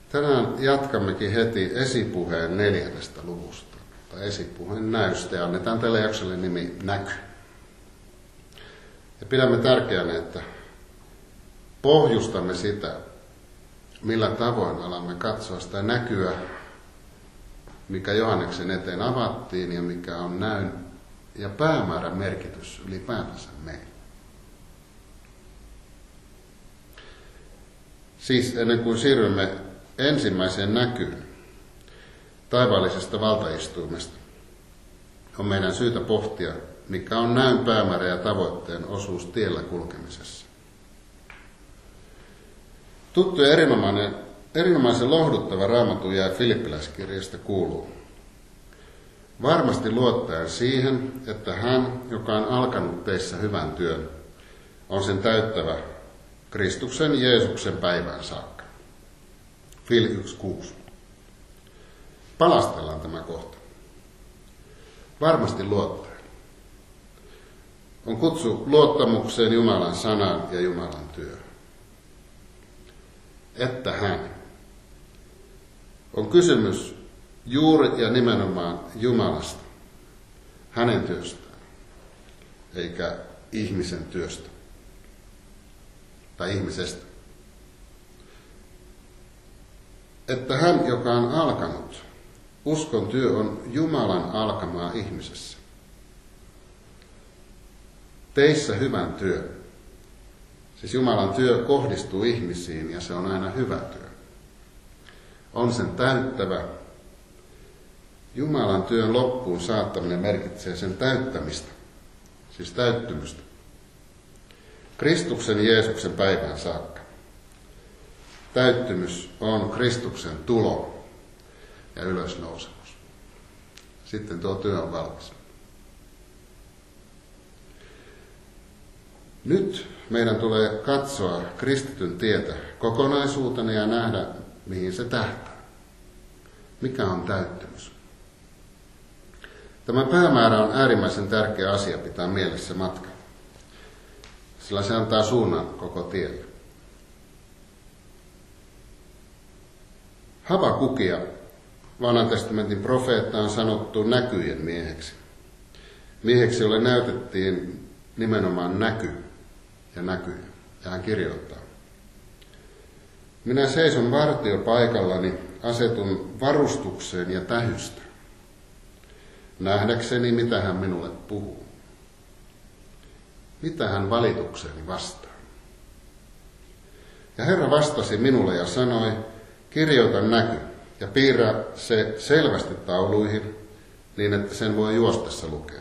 Tänään jatkammekin heti Esipuheen 4. luvusta, tai Esipuheen näystä, ja annetaan tälle jaksolle nimi Näky. Ja pidämme tärkeänä, että pohjustamme sitä, millä tavoin alamme katsoa sitä näkyä, mikä Johanneksen eteen avattiin ja mikä on näyn ja päämäärän merkitys ylipäätänsä meille. Siis ennen kuin siirrymme ensimmäiseen näkyyn taivaallisesta valtaistuimesta, on meidän syytä pohtia, mikä on näyn päämäärä ja tavoitteen osuus tiellä kulkemisessa. Tuttu ja erinomaisen lohduttava Raamatun jae Filippiläiskirjasta kuuluu: varmasti luottaen siihen, että hän, joka on alkanut teissä hyvän työn, on sen täyttävä Kristuksen Jeesuksen päivään saakka. Fil 1.6. Palastellaan tämä kohta. Varmasti luottaen. On kutsu luottamukseen Jumalan sanaan ja Jumalan työhön. Että hän. On kysymys juuri ja nimenomaan Jumalasta, hänen työstään, eikä ihmisen työstä tai ihmisestä. Että hän, joka on alkanut, uskon työ on Jumalan alkamaa ihmisessä. Teissä hyvän työn. Siis Jumalan työ kohdistuu ihmisiin ja se on aina hyvä työ. On sen täyttävä. Jumalan työn loppuun saattaminen merkitsee sen täyttämistä, siis täyttymystä. Kristuksen Jeesuksen päivään saakka. Täyttymys on Kristuksen tulo ja ylösnousemus. Sitten tuo työ on valmis. Nyt meidän tulee katsoa kristityn tietä kokonaisuutena ja nähdä, mihin se tähtää. Mikä on täyttymys? Tämä päämäärä on äärimmäisen tärkeä asia pitää mielessä matkalla, sillä se antaa suunnan koko tielle. Habakukia, Vanhan testamentin profeetta, on sanottu näkyjen mieheksi. Mieheksi, jolle näytettiin nimenomaan näky ja näkyjä. Ja hän kirjoittaa: minä seison vartiopaikallani, asetun varustukseen ja tähystä, nähdäkseni, mitä hän minulle puhuu. Mitä hän valitukseeni vastaa. Ja Herra vastasi minulle ja sanoi: kirjoita näky ja piirrä se selvästi tauluihin, niin että sen voi juostessa lukea.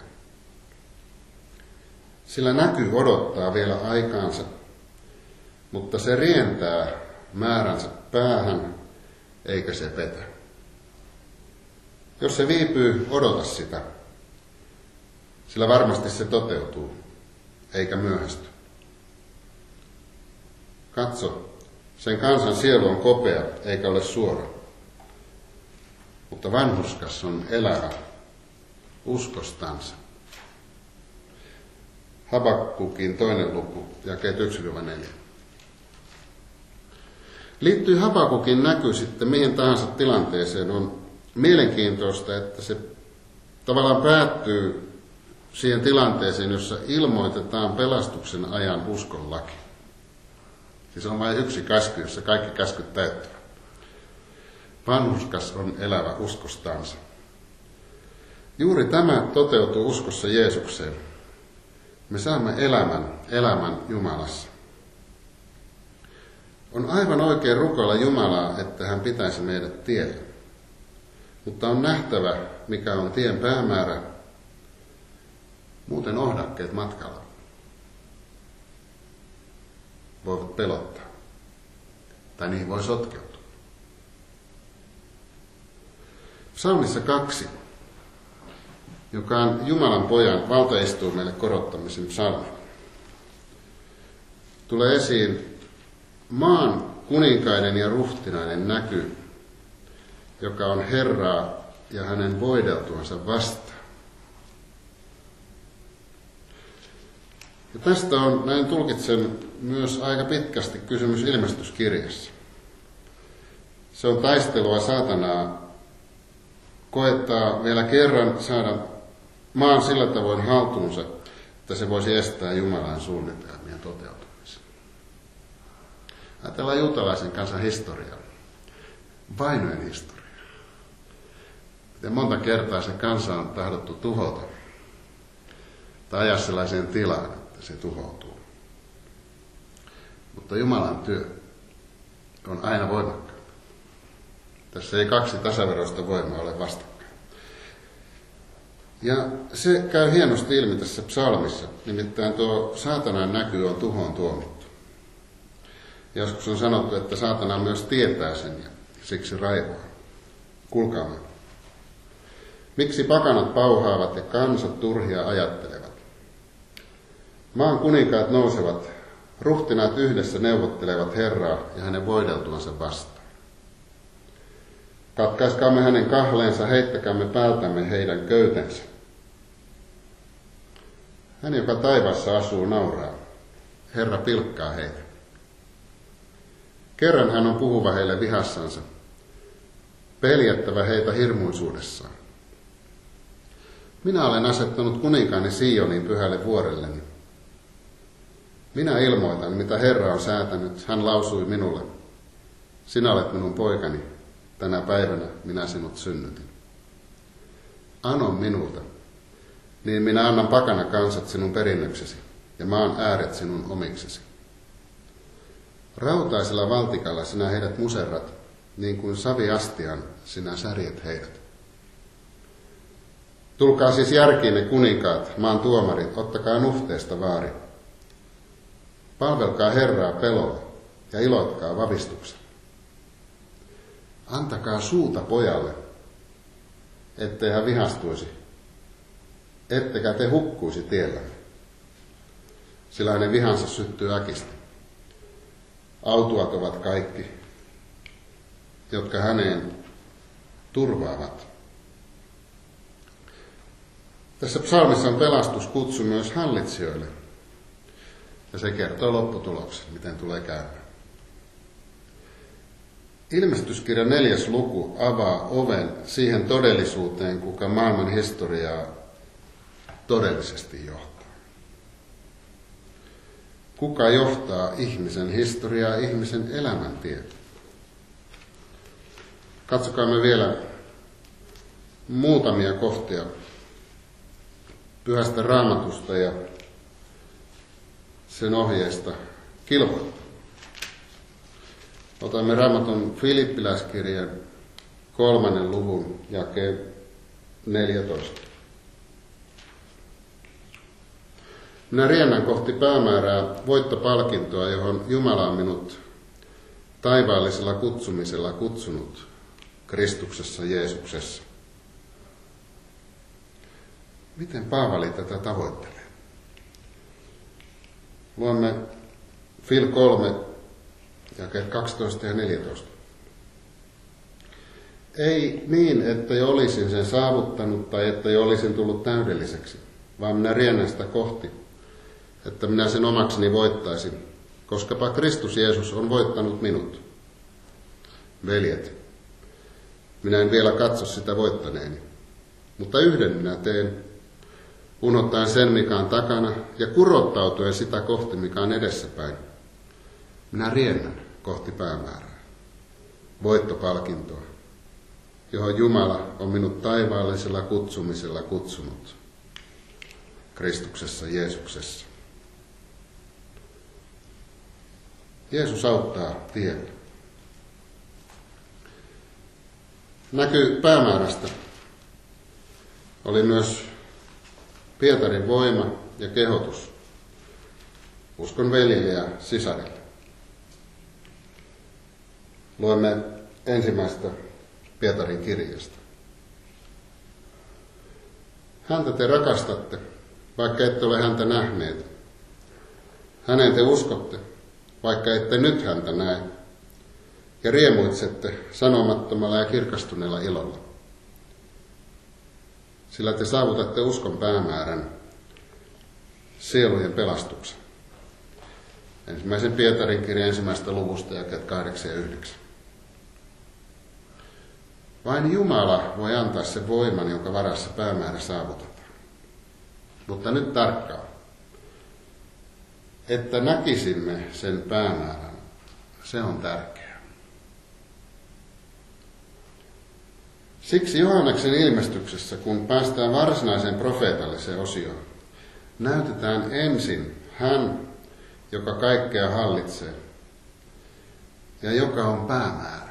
Sillä näky odottaa vielä aikaansa, mutta se rientää määränsä päähän, eikä se petä. Jos se viipyy, odota sitä, sillä varmasti se toteutuu, eikä myöhästy. Katso, sen kansan sielu on kopea, eikä ole suora, mutta vanhurskas on elävä uskostansa. Habakkukin 2. luku, jakeet 1-4. Liittyy Habakukin näky sitten mihin tahansa tilanteeseen, on mielenkiintoista, että se tavallaan päättyy siihen tilanteeseen, jossa ilmoitetaan pelastuksen ajan uskon laki. Siis on vain yksi käsky, jossa kaikki käskyt täyttävät. Vanhurskas on elävä uskostansa. Juuri tämä toteutuu uskossa Jeesukseen. Me saamme elämän Jumalassa. On aivan oikein rukoilla Jumalaa, että hän pitäisi meidät tiellä. Mutta on nähtävä, mikä on tien päämäärä. Muuten ohdakkeet matkalla voivat pelottaa. Tai niihin voi sotkeutua. Psalmissa 2, joka on Jumalan pojan valtaistuimelle korottamisen psalmi, tulee esiin maan kuninkaiden ja ruhtinaiden näky, joka on Herraa ja hänen voideltuansa vastaan. Ja tästä on, näin tulkitsen, myös aika pitkästi kysymys ilmestyskirjassa. Se on taistelua saatanaa koettaa vielä kerran saada maan sillä tavoin haltuunsa, että se voisi estää Jumalan suunnitelmien toteutumisen. Ajatellaan juutalaisen kansan historiaa, vainojen historiaa. Ja monta kertaa se kansa on tahdottu tuhota tai ajaa sellaiseen tilaan, että se tuhoutuu. Mutta Jumalan työ on aina voimakkaampi. Tässä ei kaksi tasaveroista voimaa ole vastakkain. Ja se käy hienosti ilmi tässä psalmissa, nimittäin tuo saatanan näky on tuhoon tuomittu. Joskus on sanottu, että saatana myös tietää sen ja siksi raivoaa. Kuulkaamme. Miksi pakanat pauhaavat ja kansat turhia ajattelevat? Maan kuninkaat nousevat, ruhtinaat yhdessä neuvottelevat Herraa ja hänen voideltuansa vastaan. Katkaiskaamme hänen kahleensa, heittäkäämme päältämme heidän köytensä. Hän, joka taivaassa asuu, nauraa. Herra pilkkaa heitä. Kerran hän on puhuva heille vihassansa, peljättävä heitä hirmuisuudessaan. Minä olen asettanut kuninkaani Sionin pyhälle vuorelleni. Minä ilmoitan, mitä Herra on säätänyt. Hän lausui minulle. Sinä olet minun poikani. Tänä päivänä minä sinut synnytin. Ano minulta, niin minä annan pakana kansat sinun perinnöksesi ja maan ääret sinun omiksesi. Rautaisella valtikalla sinä heidät muserrat, niin kuin saviastian sinä särjet heidät. Tulkaa siis järkiinne kuninkaat, maan tuomarit, ottakaa nuhteesta vaari. Palvelkaa Herraa pelolla ja iloitkaa vavistuksen. Antakaa suuta pojalle, ettei hän vihastuisi, ettekä te hukkuisi tiellä, sillä hänen vihansa syttyy äkistä. Autuat ovat kaikki, jotka häneen turvaavat. Tässä psalmissa on pelastuskutsu myös hallitsijoille, ja se kertoo lopputuloksen, miten tulee käymään. Ilmestyskirjan 4. luku avaa oven siihen todellisuuteen, kuka maailman historiaa todellisesti johtaa. Kuka johtaa ihmisen historiaa, ihmisen elämäntietä? Katsokaamme vielä muutamia kohtia Pyhästä Raamatusta ja sen ohjeista kilvoittaa. Otamme Raamatun Filippiläiskirjan 3. luvun jakeen 14. Minä riennän kohti päämäärää, voittopalkintoa, johon Jumala on minut taivaallisella kutsumisella kutsunut Kristuksessa Jeesuksessa. Miten Paavali tätä tavoittelee? Luomme Fil 3, jakeet 12 ja 14. Ei niin, että jo olisin sen saavuttanut tai että jo olisin tullut täydelliseksi, vaan minä riennän sitä kohti, että minä sen omakseni voittaisin, koskapa Kristus Jeesus on voittanut minut. Veljet, minä en vielä katso sitä voittaneeni, mutta yhden minä teen, unohtaen sen, mikä on takana, ja kurottautuen sitä kohti, mikä on edessäpäin. Minä riennän kohti päämäärää, voittopalkintoa, johon Jumala on minut taivaallisella kutsumisella kutsunut Kristuksessa Jeesuksessa. Jeesus auttaa tiellä. Näky päämäärästä oli myös Pietarin voima ja kehotus uskon veljille ja sisarille. Luemme ensimmäistä Pietarin kirjasta. Häntä te rakastatte, vaikka ette ole häntä nähneet. Häneen te uskotte, vaikka ette nyt häntä näe. Ja riemuitsette sanomattomalla ja kirkastuneella ilolla. Sillä te saavutatte uskon päämäärän, sielujen pelastuksen. Ensimmäisen Pietarin kirjan 1. luvusta jakeet 8 ja 9. Vain Jumala voi antaa sen voiman, jonka varassa päämäärä saavutetaan. Mutta nyt tarkkaan, että näkisimme sen päämäärän, se on tärkeää. Siksi Johanneksen ilmestyksessä, kun päästään varsinaiseen profeetalliseen osioon, näytetään ensin hän, joka kaikkea hallitsee ja joka on päämäärä.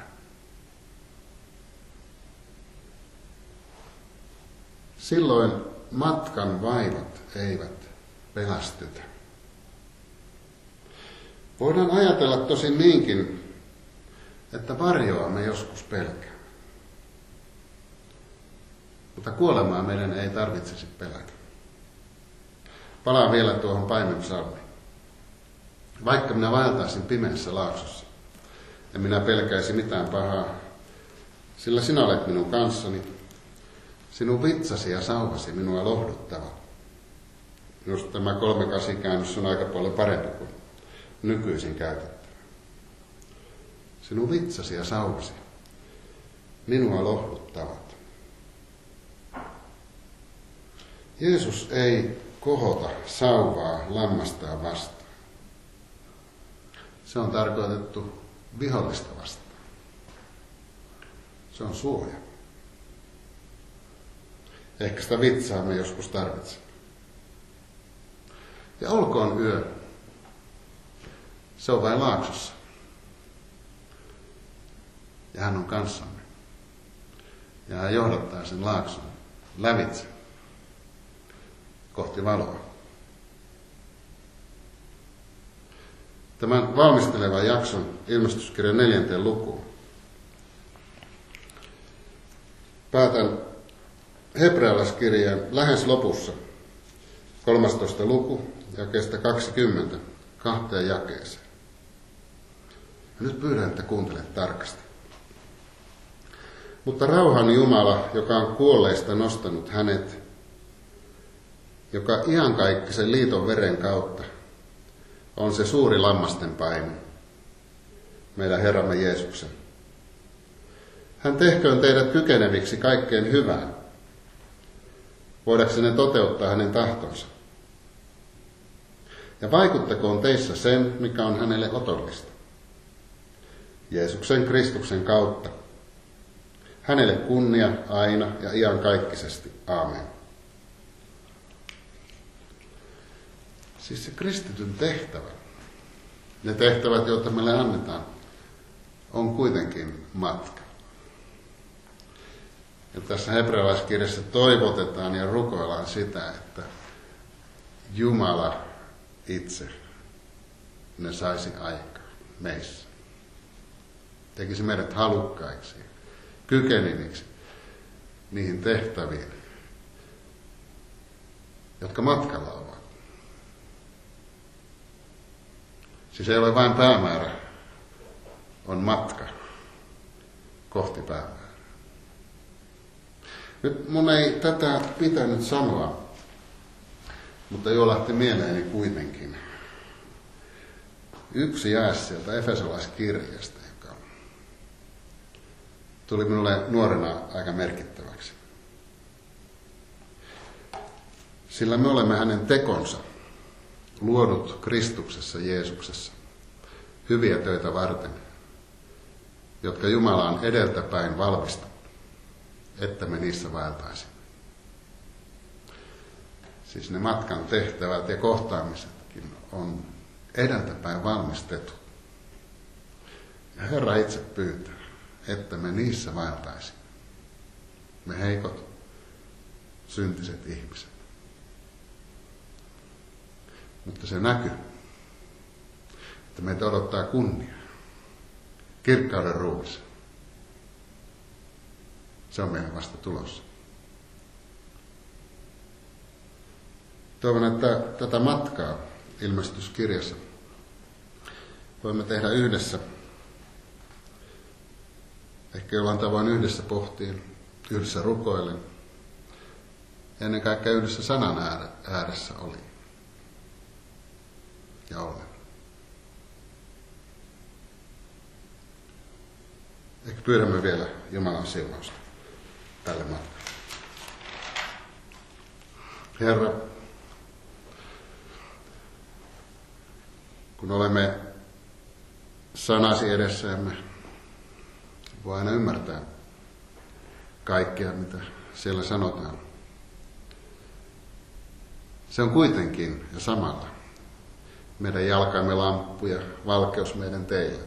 Silloin matkan vaivat eivät pelästytä. Voidaan ajatella tosin niinkin, että varjoa me joskus pelkäämme. Mutta kuolemaa meidän ei tarvitsisi pelätä. Palaan vielä tuohon paimenpsalmiin. Vaikka minä vaeltaisin pimeässä laaksossa, en minä pelkäisi mitään pahaa, sillä sinä olet minun kanssani. Sinun vitsasi ja sauvasi minua lohduttavat. Just tämä 3:8 käännös on aika paljon parempi kuin nykyisin käytettävä. Sinun vitsasi ja sauvasi minua lohduttavat. Jeesus ei kohota sauvaa lammastaan vastaan. Se on tarkoitettu vihollista vastaan. Se on suoja. Ehkä sitä vitsaa me joskus tarvitsemme. Ja olkoon yö. Se on vain laaksossa. Ja hän on kanssamme. Ja hän johdattaa sen laakson lävitse kohti valoa. Tämän valmistelevan jakson ilmestyskirjan 4. lukuun päätän hebrealaiskirjeen lähes lopussa 13. luku jakeesta 20 2 jakeeseen. Ja nyt pyydän, että kuuntelet tarkasti. Mutta rauhan Jumala, joka on kuolleista nostanut hänet, joka iankaikkisen liiton veren kautta on se suuri lammasten painu, meidän Herramme Jeesuksen. Hän tehköön teidät kykeneviksi kaikkeen hyvään, voidaksenne toteuttaa hänen tahtonsa. Ja vaikuttakoon teissä sen, mikä on hänelle otollista. Jeesuksen Kristuksen kautta. Hänelle kunnia aina ja iankaikkisesti. Aamen. Siis se kristityn tehtävä, ne tehtävät, joita meille annetaan, on kuitenkin matka. Ja tässä hebrealaiskirjassa toivotetaan ja rukoillaan sitä, että Jumala itse ne saisi aikaan meissä. Tekisi meidät halukkaiksi, kykeneviksi niihin tehtäviin, jotka matkalla ovat. Siis ei ole vain päämäärä, on matka kohti päämäärää. Nyt mun ei tätä pitänyt sanoa, mutta juolahti mieleeni kuitenkin yksi jae sieltä Efesolaiskirjasta, joka tuli minulle nuorena aika merkittäväksi. Sillä me olemme hänen tekonsa, luodut Kristuksessa Jeesuksessa, hyviä töitä varten, jotka Jumala on edeltäpäin valmistanut, että me niissä vaeltaisimme. Siis ne matkan tehtävät ja kohtaamisetkin on edeltäpäin valmistettu. Ja Herra itse pyytää, että me niissä vaeltaisimme. Me heikot, syntiset ihmiset. Mutta se näkyy, että meitä odottaa kunnia, kirkkauden ruumis. Se on meille vasta tulossa. Toivon, että tätä matkaa ilmestyskirjassa voimme tehdä yhdessä. Ehkä jollain tavoin yhdessä pohtien, yhdessä rukoillen. Ennen kaikkea yhdessä sanan ääressä oli. Ja olen. Ehkä pyydämme vielä Jumalan siunausta. tälle matkalle. Herra, kun olemme sanasi edessä, emme voi aina ymmärtää kaikkea, mitä siellä sanotaan. Se on kuitenkin ja samalla meidän jalkamme lamppu ja valkeus meidän teille.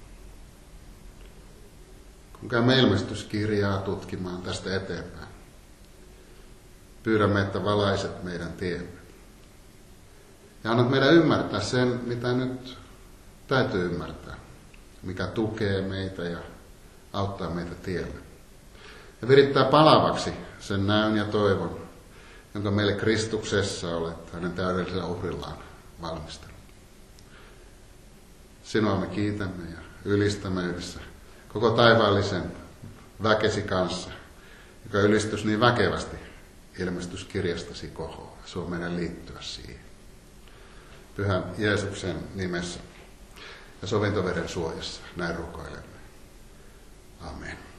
Kun käymme ilmestyskirjaa tutkimaan tästä eteenpäin, pyydämme, että valaiset meidän tiemme. Ja annat meidän ymmärtää sen, mitä nyt täytyy ymmärtää, mikä tukee meitä ja auttaa meitä tielle. Ja virittää palavaksi sen näyn ja toivon, jonka meille Kristuksessa olet hänen täydellisellä uhrillaan valmistanut. Sinua me kiitämme ja ylistämme yhdessä koko taivaallisen väkesi kanssa, joka ylistys niin väkevästi ilmestyskirjastasi kohoaa. Se on meidän liittyä siihen. Pyhän Jeesuksen nimessä ja sovintoveden suojassa näin rukoilemme. Amen.